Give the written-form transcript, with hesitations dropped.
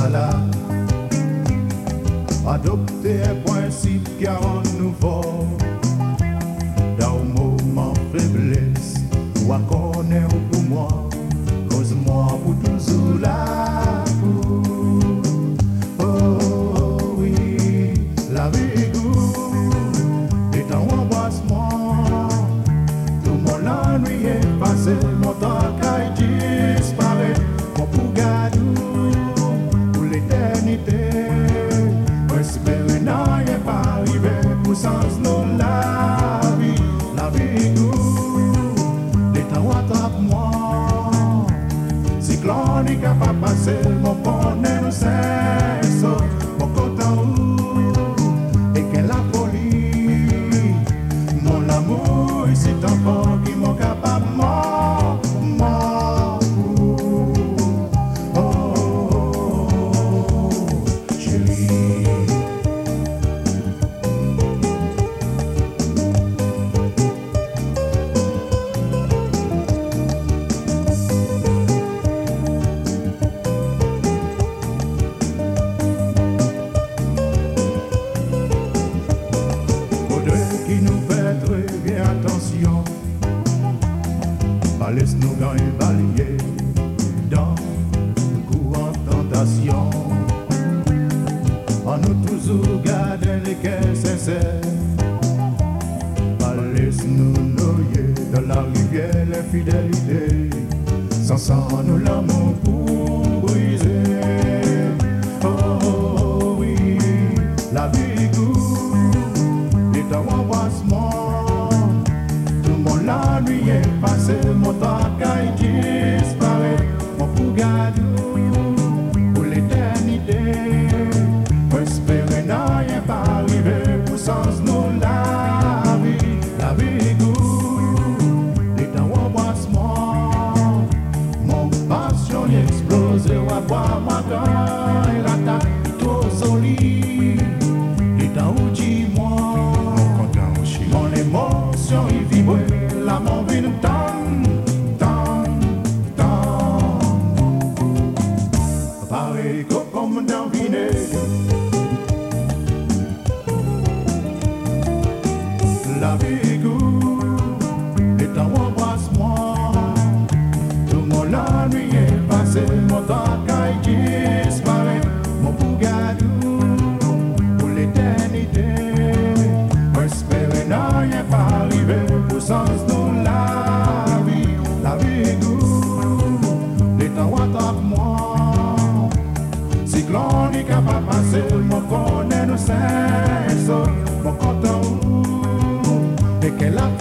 là. Adopter un principe qui rend nous fort. Dans un moment faiblesse, ou à connaître pour moi, cause-moi pour toujours là. Oh oui, la vie est goût, et dans un embrassement, tout mon ennui est passé, mon temps qui disparaît, mon pour gadou, pour l'éternité. Espérer n'ayez pas arrivé pour sens non la vie goût, les temps attrape-moi, cyclone qui a pas passé, mon bonheur nous cesse, mon content et quelle la folie, mon amour, c'est enfant qui m'ont capable mort, chérie. Qui nous fait très bien attention, pas laisse-nous gagner balayer dans le courant tentation. On nous toujours garder les cœurs sincères, pas laisse-nous noyer dans la rivière l'infidélité, sans sang nous l'amour pour briser. Oh oui, la vie goût dans l'embrassement, tout mon ennui est passé, mon temps qui disparaît, mon pour gadou, pour l'éternité. Espérer n'ayez pas arrivé pour sens nous la vie goût, et dans l'embrassement, mon passion explose, à boire ma dent, et l'attaque trop solide, et dans où dis-moi. Mon émotion y vibre, l'amour vient tant. Pareil comme dans vinaigre, la vie goût, et dans l'embrassement, tout mon ennui est passé, mon temps qui disparaît, mon bougadou, pour l'éternité. Espérer n'ayez pas arrivé pour sens nous la vie goût, les temps attrape-moi, cyclone qui a pas passé, mon connaît nous cesse, mon content et qu'elle a